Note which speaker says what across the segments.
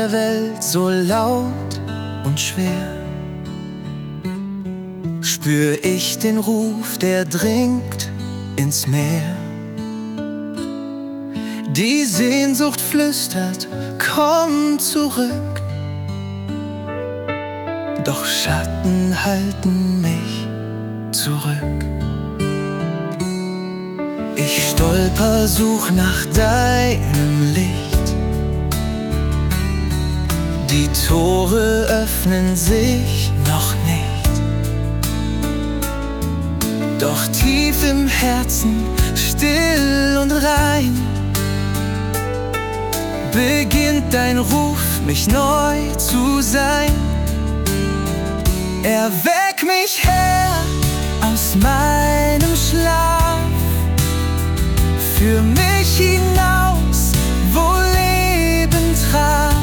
Speaker 1: der Welt so laut und schwer, spür ich den Ruf, der dringt ins Meer. Die Sehnsucht flüstert, komm zurück, doch Schatten halten mich zurück. Ich stolper, such nach deinem Licht, die Tore öffnen sich noch nicht, doch tief im Herzen, still und rein, beginnt dein Ruf, mich neu zu sein. Erweck mich, Herr, aus meinem Schlaf, führ mich hinaus, wo Leben traf.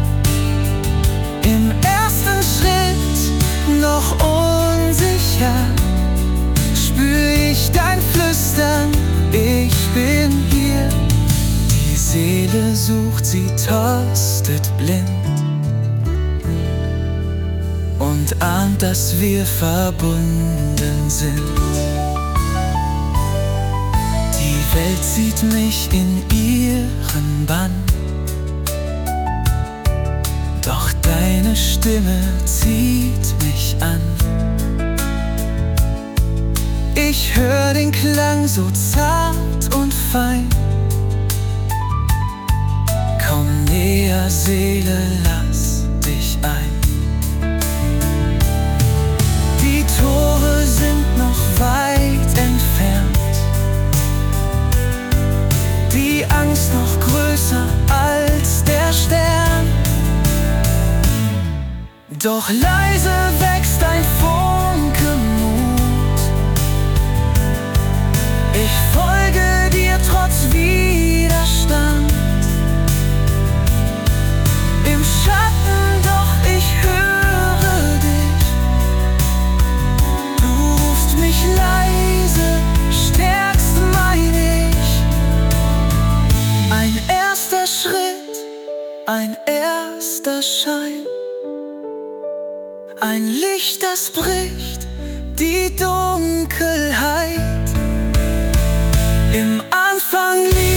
Speaker 1: Im ersten Schritt noch unsicher, spür ich dein Flüstern, ich bin hier. Die Seele sucht, sie tastet blind und ahnt, dass wir verbunden sind. Die Welt zieht mich in ihren Bann, doch deine Stimme zieht mich an. Ich hör den Klang so zart und fein. Komm näher, Seele, lass dich ein. Die Tore sind noch weit entfernt, die Angst noch größer als der Stern. Doch leise wächst ein Funke Mut, ich folge dir trotz Widerstand. Im Schatten, doch ich höre dich, du rufst mich leise, stärkst mein Ich. Ein erster Schritt, ein erster Schein, ein Licht, das bricht die Dunkelheit. Im Anfang